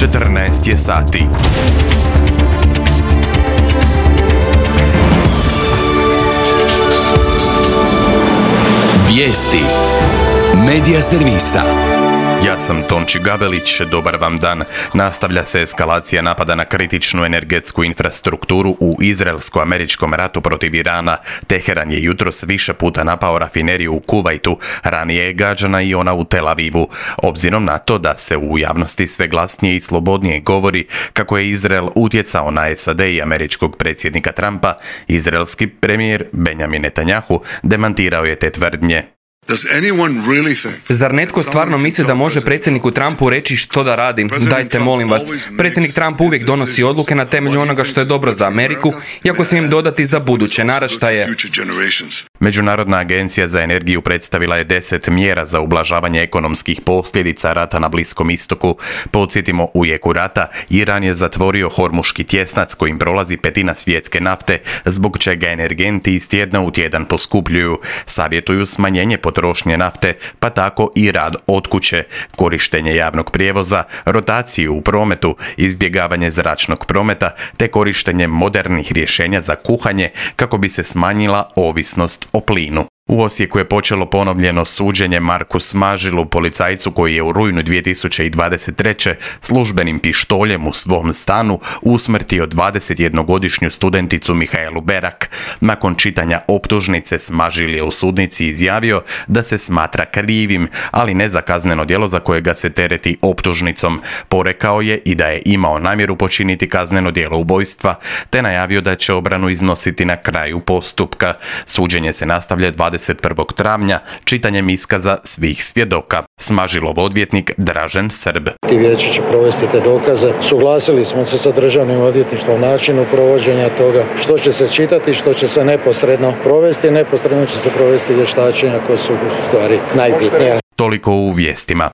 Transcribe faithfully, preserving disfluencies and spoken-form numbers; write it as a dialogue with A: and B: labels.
A: četrnaest je sati.
B: Vijesti Medija servisa.
A: Ja sam Tonči Gabelić, dobar vam dan. Nastavlja se eskalacija napada na kritičnu energetsku infrastrukturu u izraelsko-američkom ratu protiv Irana. Teheran je jutros više puta napao rafineriju u Kuvajtu, ranije je gađana i ona u Tel Avivu. Obzirom na to da se u javnosti sve glasnije i slobodnije govori kako je Izrael utjecao na S A D i američkog predsjednika Trumpa, izraelski premijer Benjamin Netanjahu demantirao je te tvrdnje.
C: Zar netko stvarno misli da može predsjedniku Trumpu reći što da radi? Dajte, molim vas. Predsjednik Trump uvijek donosi odluke na temelju onoga što je dobro za Ameriku, i ako smijem dodati, za buduće naraštaje.
A: Međunarodna agencija za energiju predstavila je deset mjera za ublažavanje ekonomskih posljedica rata na Bliskom istoku. Podsjetimo, u jeku rata Iran je zatvorio Hormuški tjesnac kojim prolazi petina svjetske nafte, zbog čega energenti iz tjedna u tjedan poskupljuju. Savjetuju smanjenje potrošnje nafte, pa tako i rad od kuće, korištenje javnog prijevoza, rotaciju u prometu, izbjegavanje zračnog prometa te korištenje modernih rješenja za kuhanje kako bi se smanjila ovisnost o plinu. U Osijeku je počelo ponovljeno suđenje Marku Smažilu, policajcu koji je u rujnu dvije tisuće dvadeset treće službenim pištoljem u svom stanu usmrtio dvadesetjednogodišnju studenticu Mihaelu Berak. Nakon čitanja optužnice Smažil je u sudnici izjavio da se smatra krivim, ali ne za kazneno djelo za koje ga se tereti optužnicom. Porekao je i da je imao namjeru počiniti kazneno djelo ubojstva, te najavio da će obranu iznositi na kraju postupka. Suđenje se nastavlja dvadeset prvog travnja čitanjem iskaza svih svjedoka. Smažilov odvjetnik Dražen Srb.
D: Ti vijeće će provesti te dokaze. Suglasili smo se sa državnim odvjetništvom o načinu provođenja toga, što će se čitati, što će se neposredno provesti. Neposredno će se provesti vještačenja koja su u stvari najbitnija.
A: Toliko u vijestima.